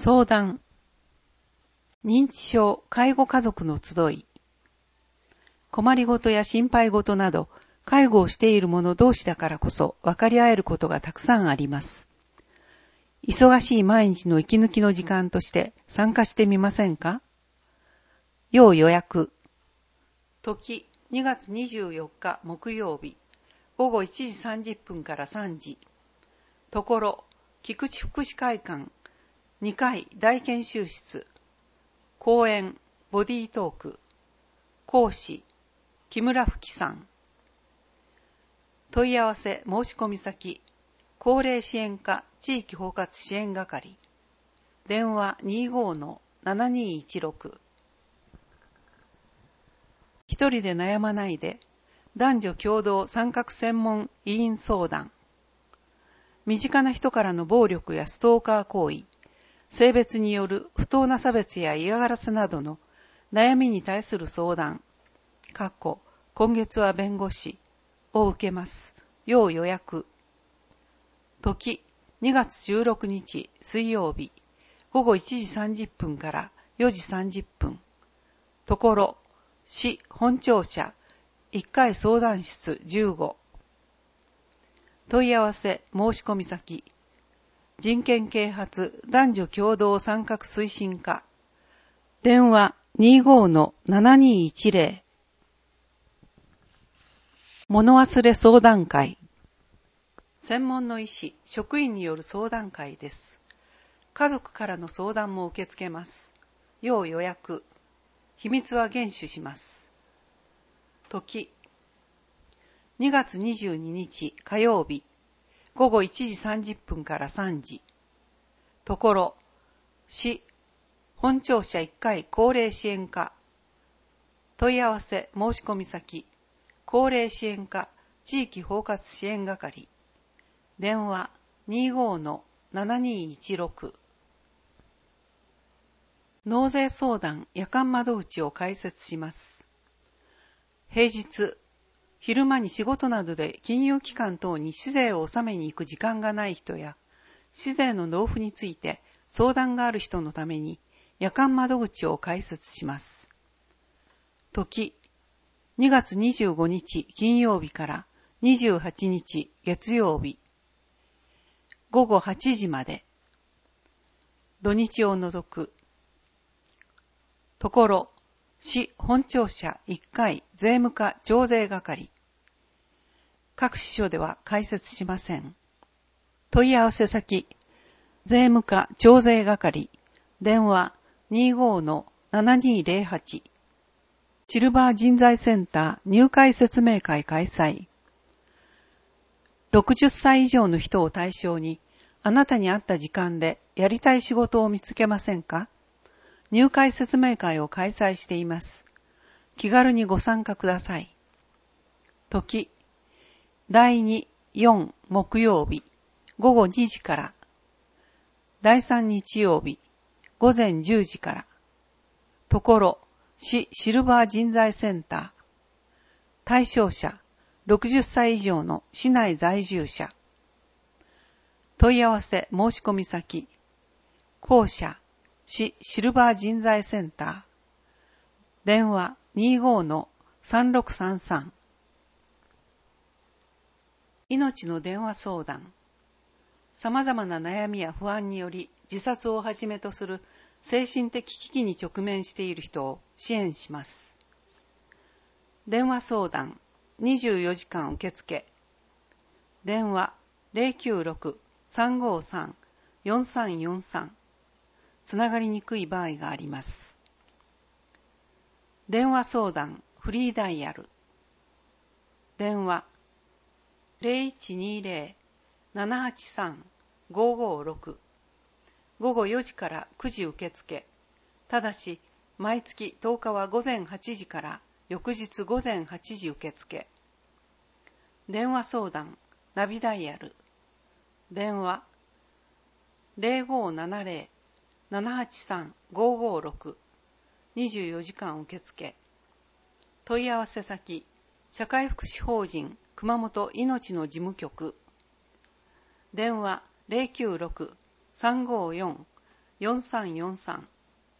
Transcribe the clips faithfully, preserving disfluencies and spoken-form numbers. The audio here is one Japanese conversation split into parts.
相談。認知症介護家族の集い。困りごとや心配ごとなど、介護をしている者同士だからこそ分かり合えることがたくさんあります。忙しい毎日の息抜きの時間として参加してみませんか？要予約。時にがつにじゅうよっか木曜日、ごごいちじさんじゅっぷんからさんじ。ところ、菊池福祉会館にかい大研修室。講演、ボディートーク。講師、木村福さん。問い合わせ申し込み先、高齢支援課地域包括支援係。電話 にじゅうごのななにいちろく。一人で悩まないで、男女共同参画専門委員相談。身近な人からの暴力やストーカー行為、性別による不当な差別や嫌がらせなどの悩みに対する相談、かっこ今月は弁護士を受けます。要予約。時にがつじゅうろくにち水曜日、ごごいちじさんじゅっぷんからよじさんじゅっぷん。ところ、市本庁舎いっかい相談室じゅうご。問い合わせ申し込み先、人権啓発男女共同参画推進課。電話 にじゅうごのななにいちぜろ。物忘れ相談会。専門の医師、職員による相談会です。家族からの相談も受け付けます。要予約。秘密は厳守します。時にがつにじゅうににち火曜日、ごごいちじさんじゅっぷんからさんじ。ところ、市本庁舎いっかい高齢支援課。問い合わせ申し込み先、高齢支援課地域包括支援係。電話 にじゅうごのななにいちろく。納税相談夜間窓口を開設します。平日、昼間に仕事などで金融機関等に私税を納めに行く時間がない人や、私税の納付について相談がある人のために夜間窓口を開設します。時、にがつにじゅうごにち金曜日からにじゅうはちにち月曜日、ごごはちじまで。土日を除く。ところ、市本庁舎いっかい税務課徴税係。各支所では開設しません。問い合わせ先、税務課徴税係。電話 にじゅうごのななにぜろはち。シルバー人材センター入会説明会開催。ろくじゅっさい以上の人を対象に、あなたに合った時間でやりたい仕事を見つけませんか？入会説明会を開催しています。気軽にご参加ください。時、だいに、よん木曜日、ごごにじから。だいさん日曜日、ごぜんじゅうじから。ところ、市シルバー人材センター。対象者、ろくじゅっさい以上の市内在住者。問い合わせ申し込み先、校舎、市シルバー人材センター。電話 にじゅうごのさんろくさんさん。命の電話相談。様々な悩みや不安により自殺をはじめとする精神的危機に直面している人を支援します。電話相談にじゅうよじかん受付。電話 ゼロきゅうろく さんごさん よんさんよんさん。つながりにくい場合があります。電話相談フリーダイヤル。電話 ゼロいちにゼロ ななはちさん ごごろく。ごごよじからくじ受付。ただし、毎月とおかはごぜんはちじから翌日ごぜんはちじ受付。電話相談ナビダイヤル。電話 ゼロごななゼロ ななはちさん ごごろく。にじゅうよじかん受付。問い合わせ先、社会福祉法人熊本いのちの事務局。電話 ゼロきゅうろく さんごよんよんさんよんさん。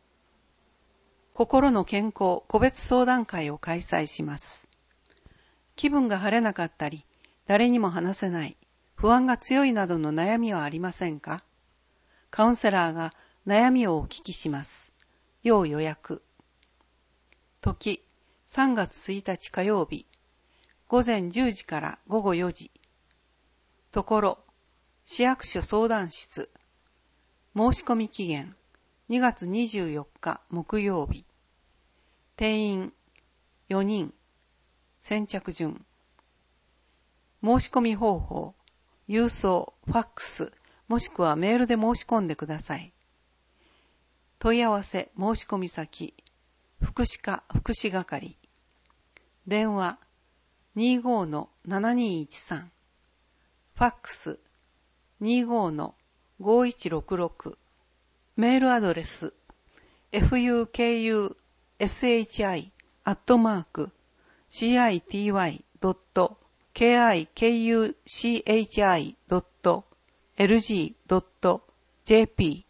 心の健康個別相談会を開催します。気分が晴れなかったり、誰にも話せない、不安が強いなどの悩みはありませんか？カウンセラーが悩みをお聞きします。要予約。時、さんがつついたち火曜日、ごぜんじゅうじからごごよじ。ところ、市役所相談室。申し込み期限、にがつにじゅうよっか木曜日。定員、よにん。先着順。申し込み方法、郵送、ファックス、もしくはメールで申し込んでください。問い合わせ申し込み先、福祉課福祉係。電話 にじゅうごのななにいちさん。ファックス にじゅうごのごいちろくろく。メールアドレス フクシ アットマーク シーアイティーワイ ドット ケーアイケーユーシーエイチアイ ドット エルジー ドット ジェーピー